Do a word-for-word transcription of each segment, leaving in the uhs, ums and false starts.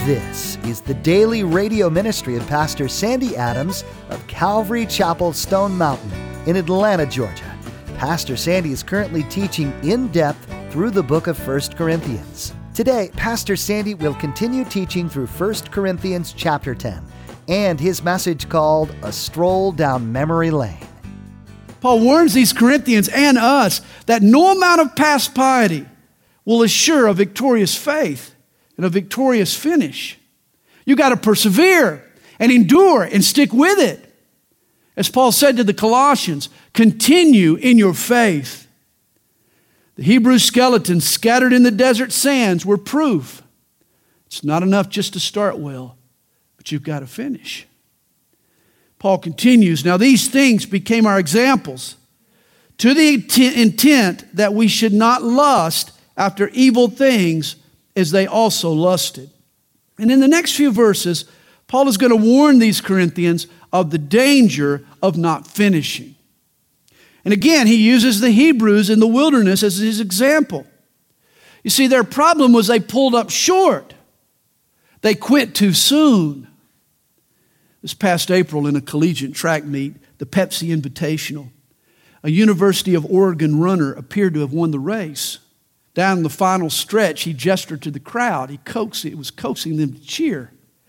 This is the daily radio ministry of Pastor Sandy Adams of Calvary Chapel, Stone Mountain in Atlanta, Georgia. Pastor Sandy is currently teaching in depth through the book of First Corinthians. Today, Pastor Sandy will continue teaching through First Corinthians chapter ten and his message called A Stroll Down Memory Lane. Paul warns these Corinthians and us that no amount of past piety will assure a victorious faith and a victorious finish. You got to persevere and endure and stick with it. As Paul said to the Colossians, continue in your faith. The Hebrew skeletons scattered in the desert sands were proof. It's not enough just to start well, but you've got to finish. Paul continues, now these things became our examples to the intent that we should not lust after evil things as they also lusted. And in the next few verses, Paul is going to warn these Corinthians of the danger of not finishing. And again, he uses the Hebrews in the wilderness as his example. You see, their problem was they pulled up short. They quit too soon. This past April in a collegiate track meet, the Pepsi Invitational, a University of Oregon runner appeared to have won the race. Down the final stretch, he gestured to the crowd. He coaxed, it was coaxing them to cheer.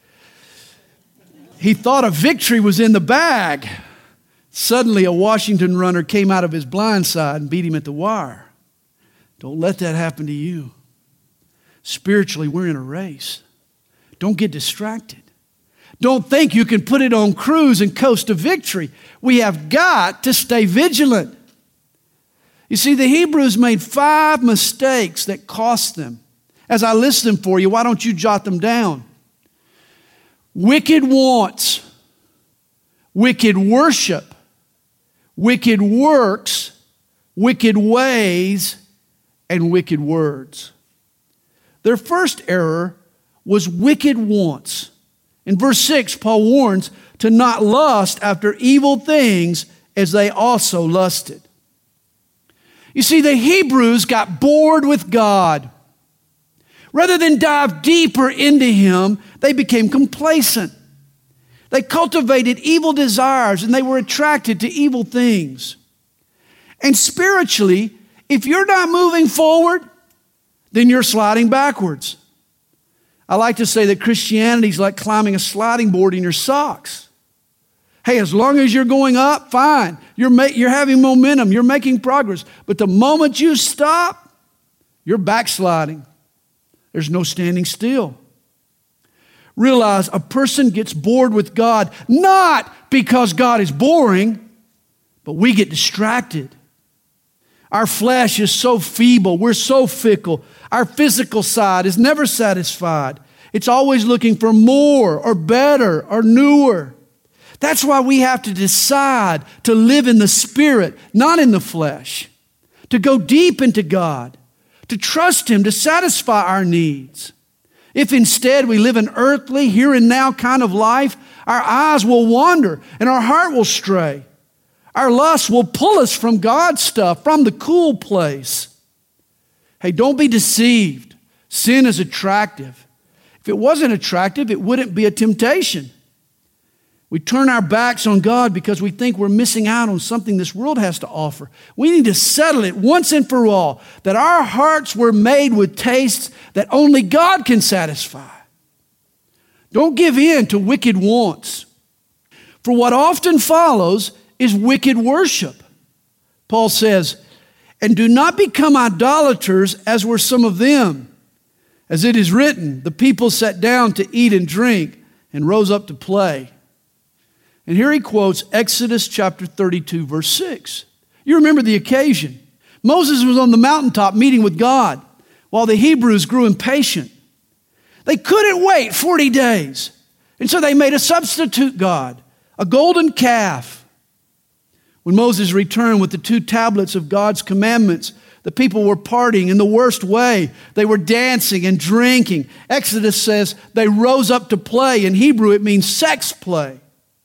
He thought a victory was in the bag. Suddenly, a Washington runner came out of his blind side and beat him at the wire. Don't let that happen to you. Spiritually, we're in a race. Don't get distracted. Don't think you can put it on cruise and coast to victory. We have got to stay vigilant. You see, the Hebrews made five mistakes that cost them. As I list them for you, why don't you jot them down? Wicked wants, wicked worship, wicked works, wicked ways, and wicked words. Their first error was wicked wants. In verse six, Paul warns to not lust after evil things as they also lusted. You see, the Hebrews got bored with God. Rather than dive deeper into Him, they became complacent. They cultivated evil desires and they were attracted to evil things. And spiritually, if you're not moving forward, then you're sliding backwards. I like to say that Christianity is like climbing a sliding board in your socks. Hey, as long as you're going up, fine. You're, ma- you're having momentum. You're making progress. But the moment you stop, you're backsliding. There's no standing still. Realize a person gets bored with God, not because God is boring, but we get distracted. Our flesh is so feeble. We're so fickle. Our physical side is never satisfied. It's always looking for more or better or newer. That's why we have to decide to live in the Spirit, not in the flesh. To go deep into God. To trust Him to satisfy our needs. If instead we live an earthly, here and now kind of life, our eyes will wander and our heart will stray. Our lust will pull us from God's stuff, from the cool place. Hey, don't be deceived. Sin is attractive. If it wasn't attractive, it wouldn't be a temptation. We turn our backs on God because we think we're missing out on something this world has to offer. We need to settle it once and for all that our hearts were made with tastes that only God can satisfy. Don't give in to wicked wants. For what often follows is wicked worship. Paul says, and do not become idolaters as were some of them. As it is written, the people sat down to eat and drink and rose up to play. And here he quotes Exodus chapter thirty-two, verse six. You remember the occasion. Moses was on the mountaintop meeting with God while the Hebrews grew impatient. They couldn't wait forty days. And so they made a substitute god, a golden calf. When Moses returned with the two tablets of God's commandments, the people were partying in the worst way. They were dancing and drinking. Exodus says they rose up to play. In Hebrew, it means sex play.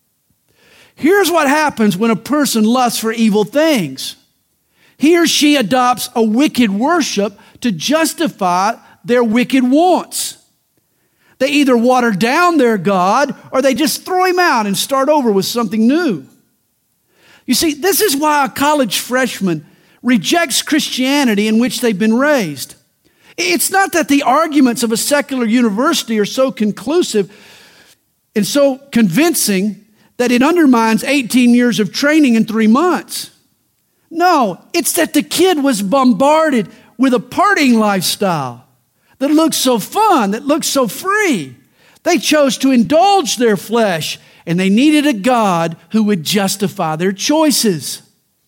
Here's what happens when a person lusts for evil things. He or she adopts a wicked worship to justify their wicked wants. They either water down their God or they just throw him out and start over with something new. You see, this is why a college freshman rejects Christianity in which they've been raised. It's not that the arguments of a secular university are so conclusive and so convincing that it undermines eighteen years of training in three months. No, it's that the kid was bombarded with a partying lifestyle that looks so fun, that looks so free. They chose to indulge their flesh, and they needed a God who would justify their choices.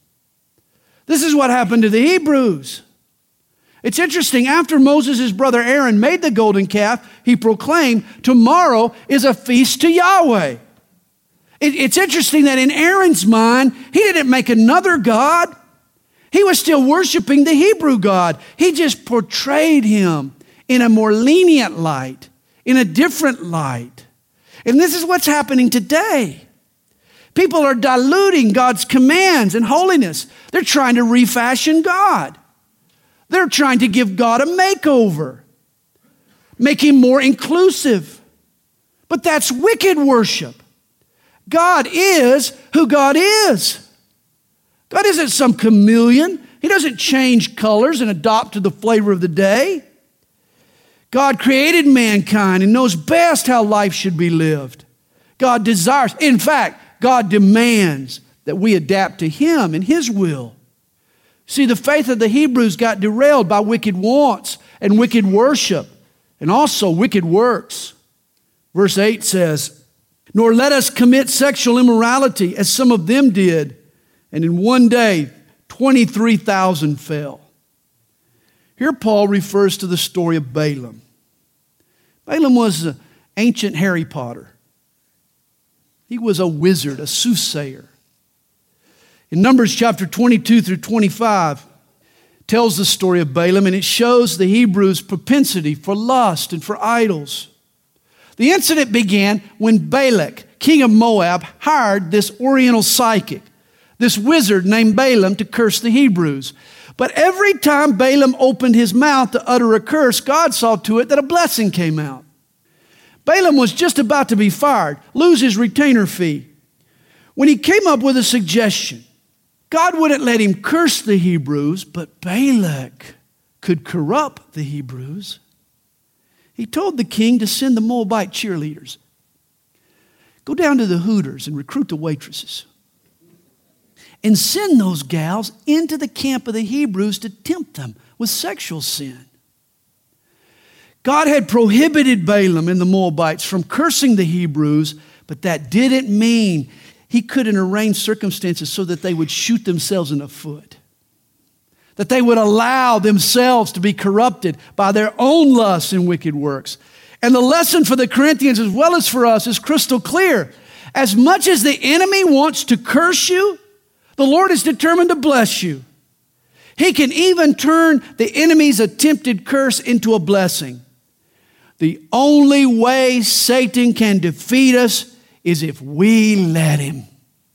This is what happened to the Hebrews. It's interesting, after Moses' brother Aaron made the golden calf, he proclaimed, tomorrow is a feast to Yahweh. It, it's interesting that in Aaron's mind, he didn't make another God. He was still worshiping the Hebrew God. He just portrayed him in a more lenient light, in a different light. And this is what's happening today. People are diluting God's commands and holiness. They're trying to refashion God. They're trying to give God a makeover, make him more inclusive. But that's wicked worship. God is who God is. God isn't some chameleon. He doesn't change colors and adopt to the flavor of the day. God created mankind and knows best how life should be lived. God desires, in fact, God demands that we adapt to him and his will. See, the faith of the Hebrews got derailed by wicked wants and wicked worship and also wicked works. Verse eight says, nor let us commit sexual immorality as some of them did. And in one day, twenty-three thousand fell. Here Paul refers to the story of Balaam. Balaam was an ancient Harry Potter. He was a wizard, a soothsayer. In Numbers chapter twenty-two through twenty-five, tells the story of Balaam, and it shows the Hebrews' propensity for lust and for idols. The incident began when Balak, king of Moab, hired this oriental psychic, this wizard named Balaam, to curse the Hebrews. But every time Balaam opened his mouth to utter a curse, God saw to it that a blessing came out. Balaam was just about to be fired, lose his retainer fee, when he came up with a suggestion. God wouldn't let him curse the Hebrews, but Balak could corrupt the Hebrews. He told the king to send the Moabite cheerleaders. Go down to the Hooters and recruit the waitresses. And send those gals into the camp of the Hebrews to tempt them with sexual sin. God had prohibited Balaam and the Moabites from cursing the Hebrews, but that didn't mean he couldn't arrange circumstances so that they would shoot themselves in the foot. That they would allow themselves to be corrupted by their own lusts and wicked works. And the lesson for the Corinthians as well as for us is crystal clear. As much as the enemy wants to curse you, the Lord is determined to bless you. He can even turn the enemy's attempted curse into a blessing. The only way Satan can defeat us is if we let him.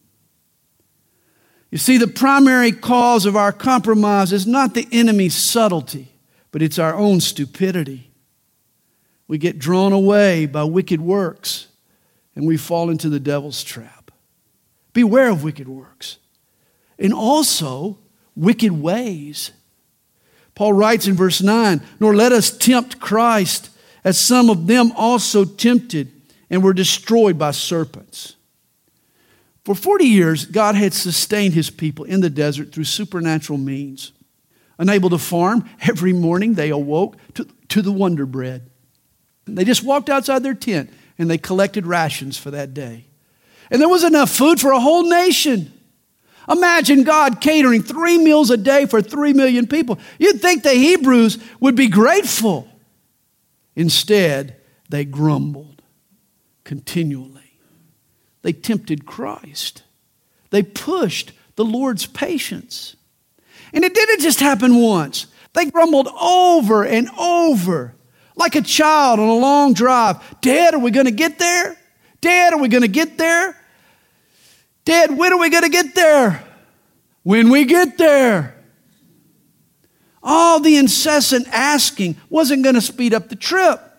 You see, the primary cause of our compromise is not the enemy's subtlety, but it's our own stupidity. We get drawn away by wicked works, and we fall into the devil's trap. Beware of wicked works. And also wicked ways. Paul writes in verse nine, nor let us tempt Christ, as some of them also tempted and were destroyed by serpents. For forty years, God had sustained his people in the desert through supernatural means. Unable to farm, every morning they awoke to, to the Wonder Bread. They just walked outside their tent and they collected rations for that day. And there was enough food for a whole nation. Imagine God catering three meals a day for three million people. You'd think the Hebrews would be grateful. Instead, they grumbled continually. They tempted Christ. They pushed the Lord's patience. And it didn't just happen once. They grumbled over and over, like a child on a long drive. Dad, are we going to get there? Dad, are we going to get there? Dad, when are we going to get there? When we get there. All the incessant asking wasn't going to speed up the trip.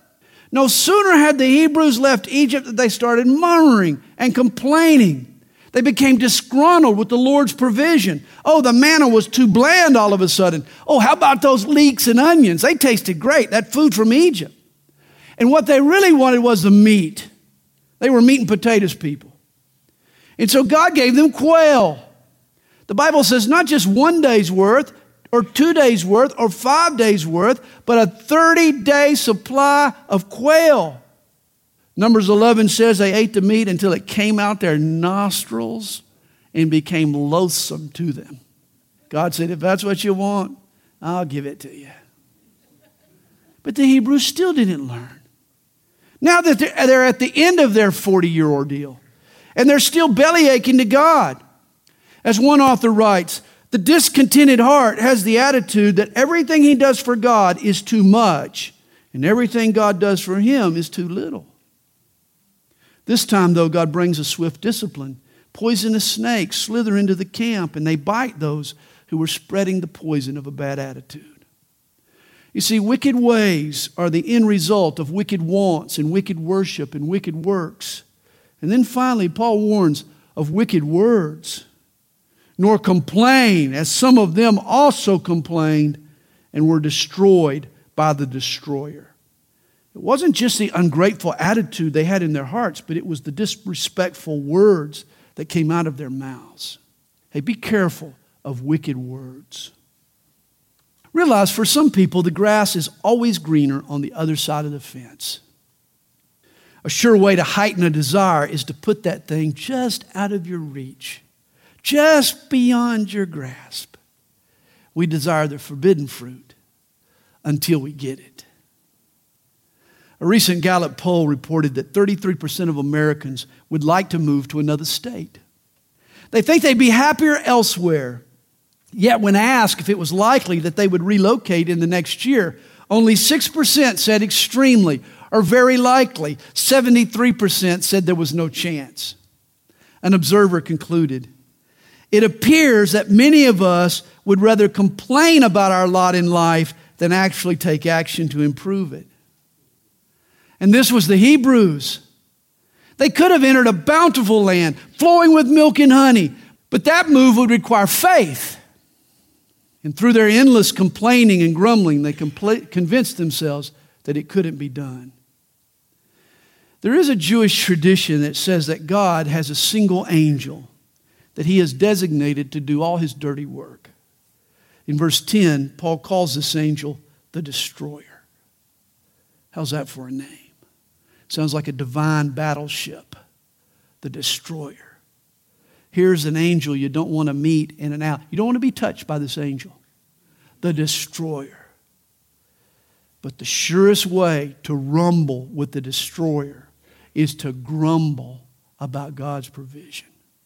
No sooner had the Hebrews left Egypt than they started murmuring and complaining. They became disgruntled with the Lord's provision. Oh, the manna was too bland all of a sudden. Oh, how about those leeks and onions? They tasted great, that food from Egypt. And what they really wanted was the meat. They were meat and potatoes people. And so God gave them quail. The Bible says not just one day's worth, or two days' worth, or five days' worth, but a thirty-day supply of quail. Numbers eleven says they ate the meat until it came out their nostrils and became loathsome to them. God said, if that's what you want, I'll give it to you. But the Hebrews still didn't learn. Now that they're, they're at the end of their forty-year ordeal, and they're still belly aching to God. As one author writes, the discontented heart has the attitude that everything he does for God is too much, and everything God does for him is too little. This time, though, God brings a swift discipline. Poisonous snakes slither into the camp, and they bite those who were spreading the poison of a bad attitude. You see, wicked ways are the end result of wicked wants and wicked worship and wicked works. And then finally, Paul warns of wicked words. Nor complain, as some of them also complained and were destroyed by the destroyer. It wasn't just the ungrateful attitude they had in their hearts, but it was the disrespectful words that came out of their mouths. Hey, be careful of wicked words. Realize for some people, the grass is always greener on the other side of the fence. A sure way to heighten a desire is to put that thing just out of your reach. Just beyond your grasp. We desire the forbidden fruit until we get it. A recent Gallup poll reported that thirty-three percent of Americans would like to move to another state. They think they'd be happier elsewhere. Yet when asked if it was likely that they would relocate in the next year, only six percent said extremely or very likely. seventy-three percent said there was no chance. An observer concluded, it appears that many of us would rather complain about our lot in life than actually take action to improve it. And this was the Hebrews. They could have entered a bountiful land flowing with milk and honey, but that move would require faith. And through their endless complaining and grumbling, they compl- convinced themselves that it couldn't be done. There is a Jewish tradition that says that God has a single angel that he has designated to do all his dirty work. In verse ten, Paul calls this angel the destroyer. How's that for a name? Sounds like a divine battleship. The destroyer. Here's an angel you don't want to meet in and out. You don't want to be touched by this angel. The destroyer. But the surest way to rumble with the destroyer is to grumble about God's provision.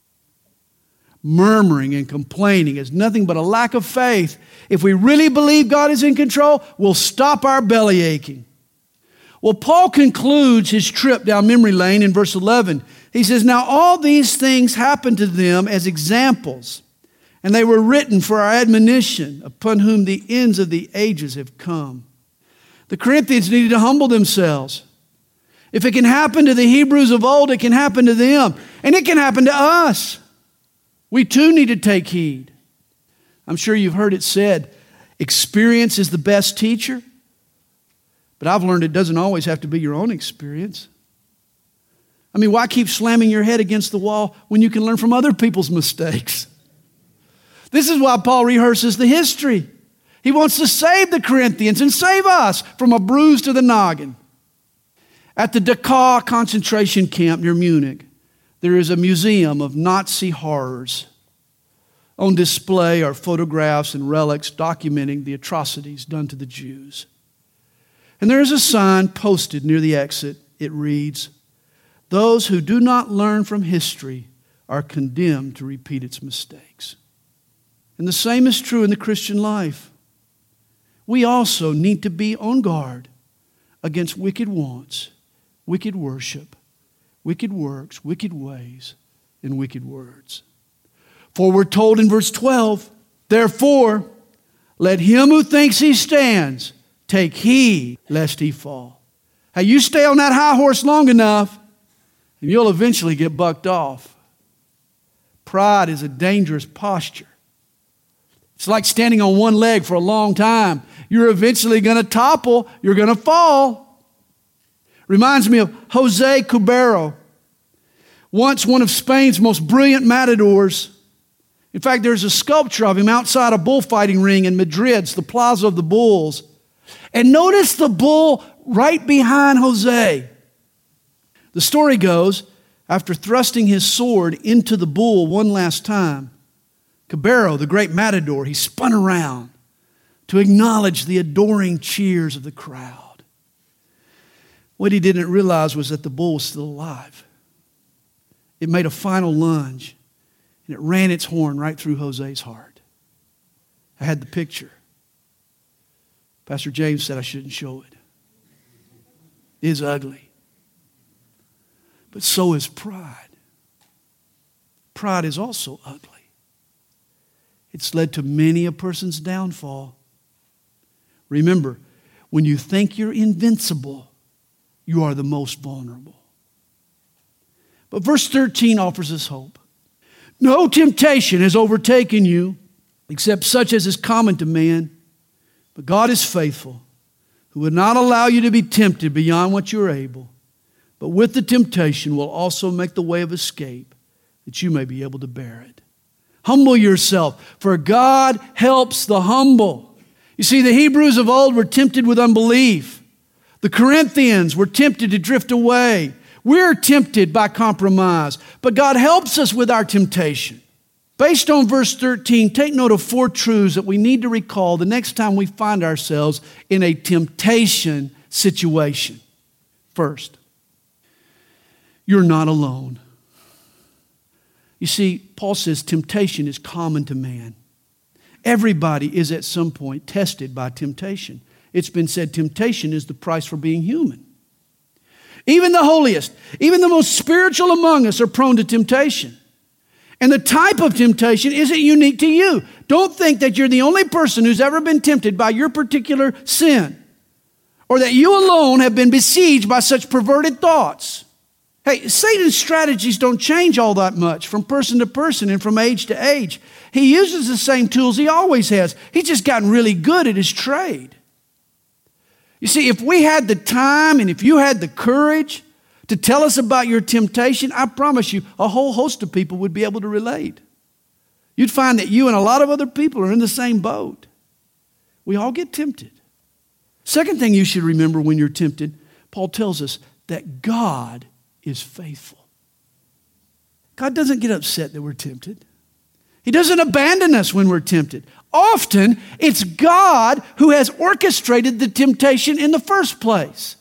Murmuring and complaining is nothing but a lack of faith. If we really believe God is in control, we'll stop our belly aching. Well, Paul concludes his trip down memory lane in verse eleven. He says, now all these things happened to them as examples, and they were written for our admonition, upon whom the ends of the ages have come. The Corinthians needed to humble themselves. If it can happen to the Hebrews of old, it can happen to them. And it can happen to us. We too need to take heed. I'm sure you've heard it said, experience is the best teacher. But I've learned it doesn't always have to be your own experience. I mean, why keep slamming your head against the wall when you can learn from other people's mistakes? This is why Paul rehearses the history. He wants to save the Corinthians and save us from a bruise to the noggin. At the Dachau concentration camp near Munich, there is a museum of Nazi horrors. On display are photographs and relics documenting the atrocities done to the Jews. And there is a sign posted near the exit. It reads, those who do not learn from history are condemned to repeat its mistakes. And the same is true in the Christian life. We also need to be on guard against wicked wants, wicked worship, wicked works, wicked ways, and wicked words. For we're told in verse twelve, therefore, let him who thinks he stands take heed lest he fall. Hey, you stay on that high horse long enough, and you'll eventually get bucked off. Pride is a dangerous posture. It's like standing on one leg for a long time. You're eventually going to topple. You're going to fall. Reminds me of Jose Cubero, once one of Spain's most brilliant matadors. In fact, there's a sculpture of him outside a bullfighting ring in Madrid. It's the Plaza of the Bulls. And notice the bull right behind Jose. The story goes, after thrusting his sword into the bull one last time, Cubero, the great matador, he spun around to acknowledge the adoring cheers of the crowd. What he didn't realize was that the bull was still alive. It made a final lunge, and it ran its horn right through Jose's heart. I had the picture. Pastor James said I shouldn't show it. It is ugly. But so is pride. Pride is also ugly. It's led to many a person's downfall. Remember, when you think you're invincible, you are the most vulnerable. But verse thirteen offers us hope. No temptation has overtaken you, except such as is common to man. But God is faithful, who would not allow you to be tempted beyond what you are able, but with the temptation will also make the way of escape, that you may be able to bear it. Humble yourself, for God helps the humble. You see, the Hebrews of old were tempted with unbelief. The Corinthians were tempted to drift away. We're tempted by compromise, but God helps us with our temptation. Based on verse thirteen, take note of four truths that we need to recall the next time we find ourselves in a temptation situation. First, you're not alone. You see, Paul says temptation is common to man. Everybody is at some point tested by temptation. It's been said temptation is the price for being human. Even the holiest, even the most spiritual among us are prone to temptation. And the type of temptation isn't unique to you. Don't think that you're the only person who's ever been tempted by your particular sin, or that you alone have been besieged by such perverted thoughts. Hey, Satan's strategies don't change all that much from person to person and from age to age. He uses the same tools he always has. He's just gotten really good at his trade. You see, if we had the time and if you had the courage to tell us about your temptation, I promise you a whole host of people would be able to relate. You'd find that you and a lot of other people are in the same boat. We all get tempted. Second thing you should remember when you're tempted, Paul tells us that God is faithful. God doesn't get upset that we're tempted. He doesn't abandon us when we're tempted. Often, it's God who has orchestrated the temptation in the first place.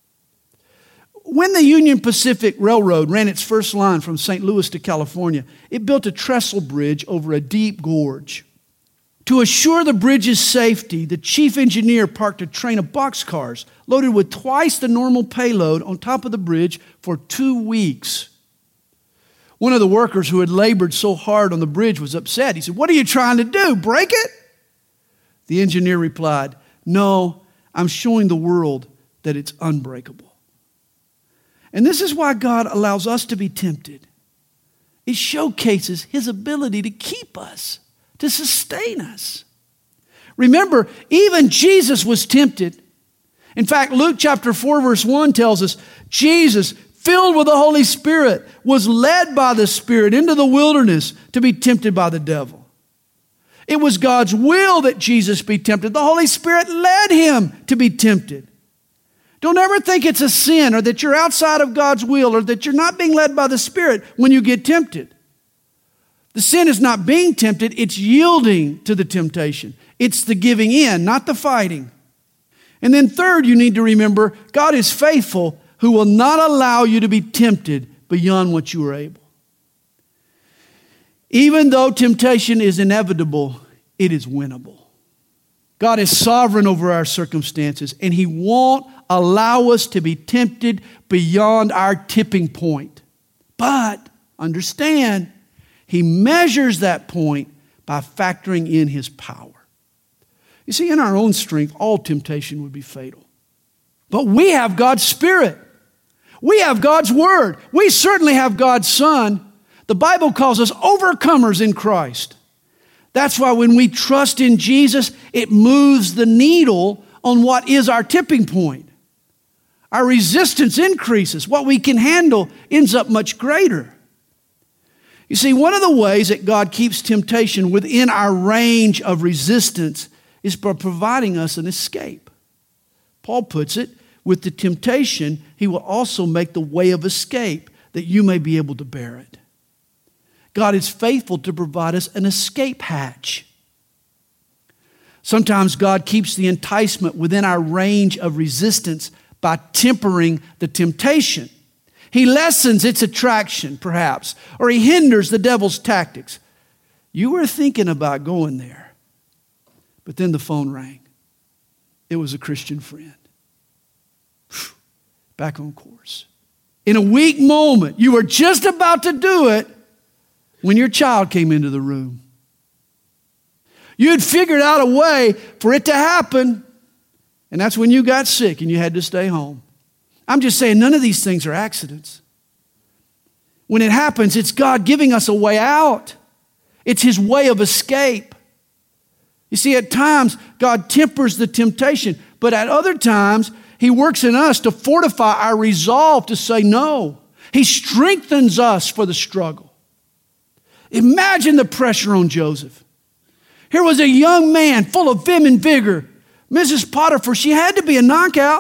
When the Union Pacific Railroad ran its first line from Saint Louis to California, it built a trestle bridge over a deep gorge. To assure the bridge's safety, the chief engineer parked a train of boxcars loaded with twice the normal payload on top of the bridge for two weeks. One of the workers who had labored so hard on the bridge was upset. He said, "What are you trying to do, break it?" The engineer replied, "No, I'm showing the world that it's unbreakable." And this is why God allows us to be tempted. It showcases His ability to keep us, to sustain us. Remember, even Jesus was tempted. In fact, Luke chapter four, verse one tells us, Jesus, filled with the Holy Spirit, was led by the Spirit into the wilderness to be tempted by the devil. It was God's will that Jesus be tempted. The Holy Spirit led Him to be tempted. Don't ever think it's a sin or that you're outside of God's will or that you're not being led by the Spirit when you get tempted. The sin is not being tempted, it's yielding to the temptation. It's the giving in, not the fighting. And then third, you need to remember, God is faithful, who will not allow you to be tempted beyond what you are able. Even though temptation is inevitable, it is winnable. God is sovereign over our circumstances, and He won't allow us to be tempted beyond our tipping point. But understand, He measures that point by factoring in His power. You see, in our own strength, all temptation would be fatal. But we have God's Spirit. We have God's Word. We certainly have God's Son. The Bible calls us overcomers in Christ. That's why when we trust in Jesus, it moves the needle on what is our tipping point. Our resistance increases. What we can handle ends up much greater. You see, one of the ways that God keeps temptation within our range of resistance is by providing us an escape. Paul puts it, with the temptation, he will also make the way of escape that you may be able to bear it. God is faithful to provide us an escape hatch. Sometimes God keeps the enticement within our range of resistance by tempering the temptation. He lessens its attraction, perhaps, or he hinders the devil's tactics. You were thinking about going there, but then the phone rang. It was a Christian friend. Whew, back on course. In a weak moment, you were just about to do it when your child came into the room. You had figured out a way for it to happen, and that's when you got sick and you had to stay home. I'm just saying none of these things are accidents. When it happens, it's God giving us a way out. It's His way of escape. You see, at times, God tempers the temptation, but at other times, He works in us to fortify our resolve to say no. He strengthens us for the struggle. Imagine the pressure on Joseph. Here was a young man full of vim and vigor. Missus Potiphar, she had to be a knockout.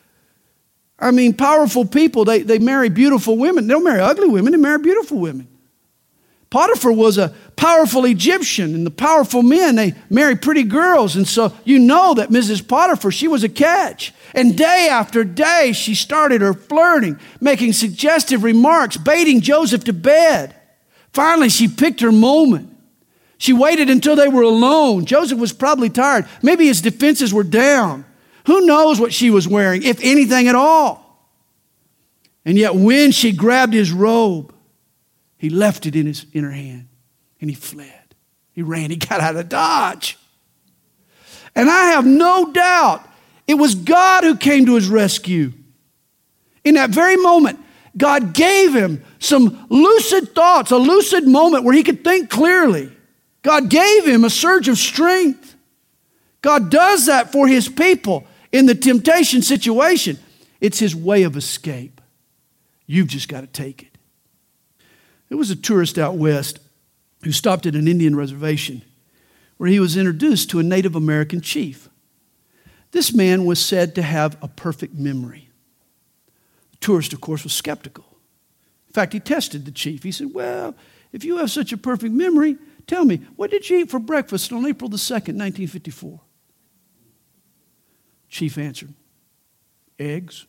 I mean, powerful people, they, they marry beautiful women. They don't marry ugly women, they marry beautiful women. Potiphar was a powerful Egyptian, and the powerful men, they marry pretty girls. And so you know that Missus Potiphar, she was a catch. And day after day, she started her flirting, making suggestive remarks, baiting Joseph to bed. Finally, she picked her moment. She waited until they were alone. Joseph was probably tired. Maybe his defenses were down. Who knows what she was wearing, if anything at all? And yet when she grabbed his robe, he left it in, his, in her hand and he fled. He ran. He got out of Dodge. And I have no doubt it was God who came to his rescue. In that very moment, God gave him some lucid thoughts, a lucid moment where he could think clearly. God gave him a surge of strength. God does that for his people in the temptation situation. It's his way of escape. You've just got to take it. There was a tourist out west who stopped at an Indian reservation where he was introduced to a Native American chief. This man was said to have a perfect memory. The tourist, of course, was skeptical. In fact, he tested the chief. He said, well, if you have such a perfect memory, tell me, what did you eat for breakfast on April the second, nineteen fifty-four? Chief answered, eggs.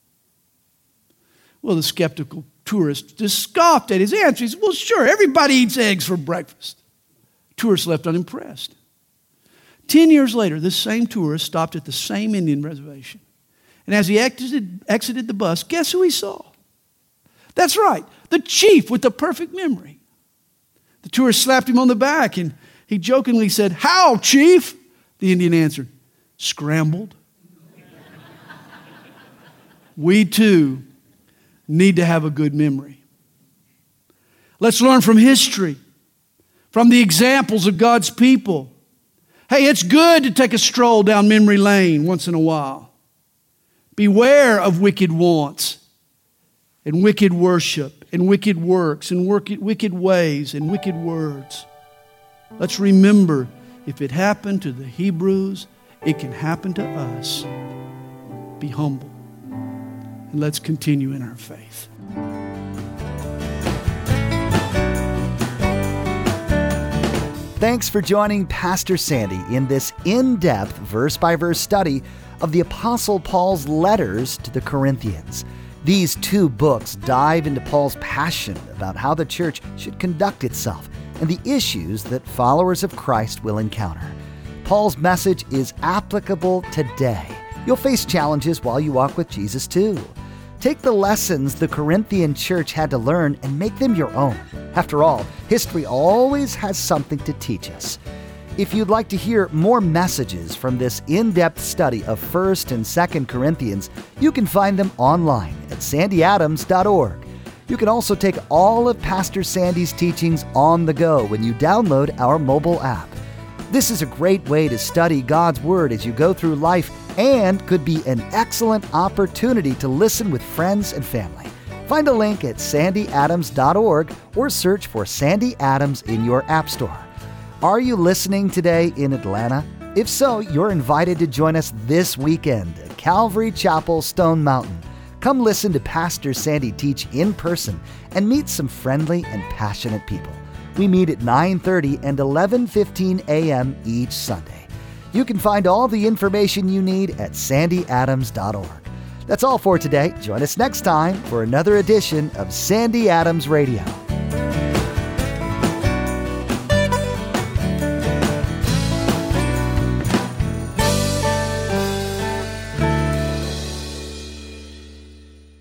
Well, the skeptical tourist just scoffed at his answer. He said, well, sure, everybody eats eggs for breakfast. Tourist left unimpressed. Ten years later, this same tourist stopped at the same Indian reservation. And as he exited, exited the bus, guess who he saw? That's right, the chief with the perfect memory. The tourist slapped him on the back and he jokingly said, how, chief? The Indian answered, scrambled. We too need to have a good memory. Let's learn from history, from the examples of God's people. Hey, it's good to take a stroll down memory lane once in a while. Beware of wicked wants and wicked worship and wicked works and wicked ways and wicked words. Let's remember, if it happened to the Hebrews, it can happen to us. Be humble. And let's continue in our faith. Thanks for joining Pastor Sandy in this in-depth verse-by-verse study of the Apostle Paul's letters to the Corinthians. These two books dive into Paul's passion about how the church should conduct itself and the issues that followers of Christ will encounter. Paul's message is applicable today. You'll face challenges while you walk with Jesus too. Take the lessons the Corinthian church had to learn and make them your own. After all, history always has something to teach us. If you'd like to hear more messages from this in-depth study of First and Second Corinthians, you can find them online at sandy adams dot org. You can also take all of Pastor Sandy's teachings on the go when you download our mobile app. This is a great way to study God's Word as you go through life and could be an excellent opportunity to listen with friends and family. Find a link at sandy adams dot org or search for Sandy Adams in your app store. Are you listening today in Atlanta? If so, you're invited to join us this weekend at Calvary Chapel, Stone Mountain. Come listen to Pastor Sandy teach in person and meet some friendly and passionate people. We meet at nine thirty and eleven fifteen a.m. each Sunday. You can find all the information you need at sandy adams dot org. That's all for today. Join us next time for another edition of Sandy Adams Radio.